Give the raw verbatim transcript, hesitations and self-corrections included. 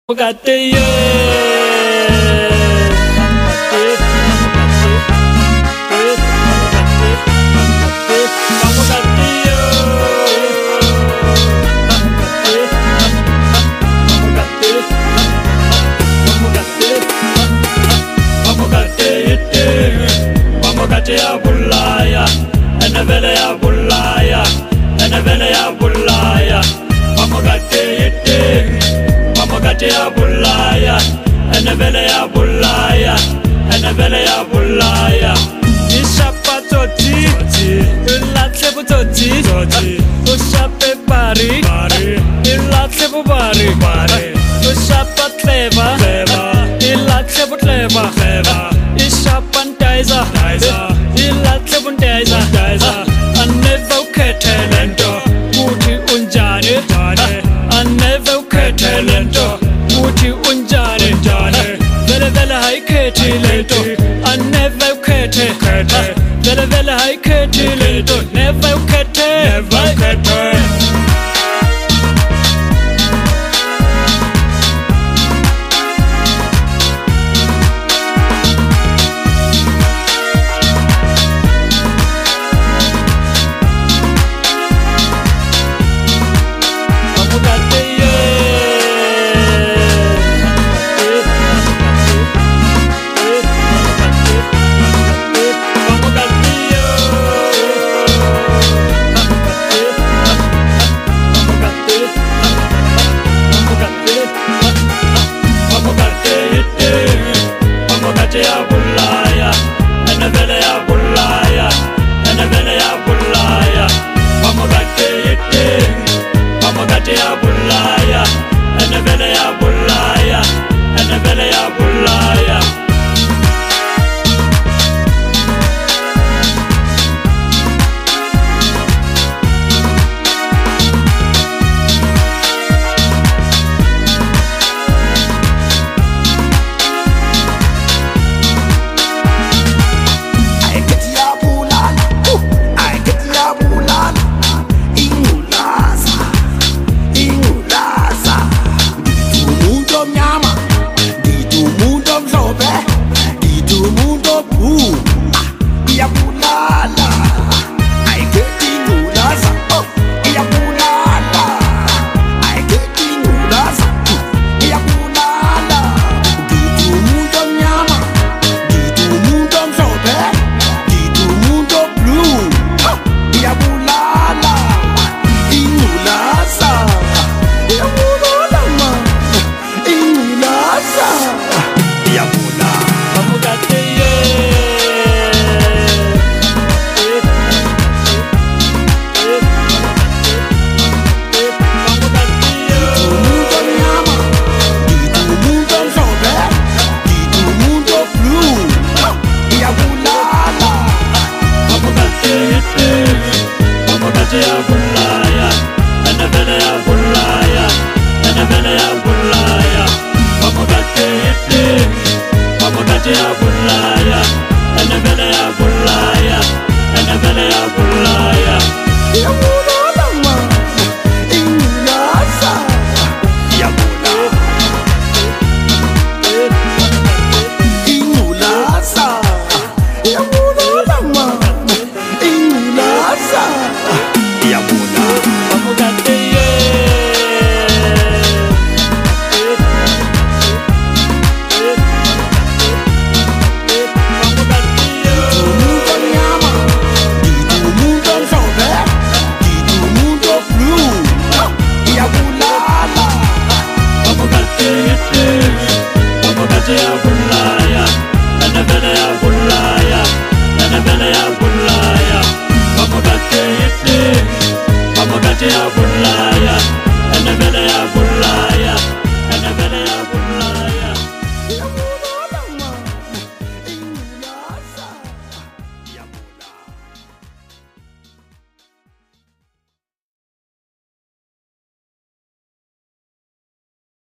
Bugatti, ya bulaya, ene vele ya bulaya, ene vele ya bulaya. Mamugate yete, mamugate ya bulaya, ene vele ya bulaya, ene vele ya bulaya. Ishapa toti, ilatse bu toti, ushape bari, ilatse bu bari, ushapa cleva, ilatse bu cleva, ishapa ntaiza. Ilatse bundeza, anevo ketelento, muti unjane, anevo ketelento, muti unjane, vele vele hai ketelento, anevo kete, vele vele hai ketelento, nevo kete, nevo kete. Ya bulaya, ene vele ya bulaya, ene vele ya bulaya. Mamugate yete, mamugate ya bulaya, ene vele ya bulaya, ene vele ya bulaya.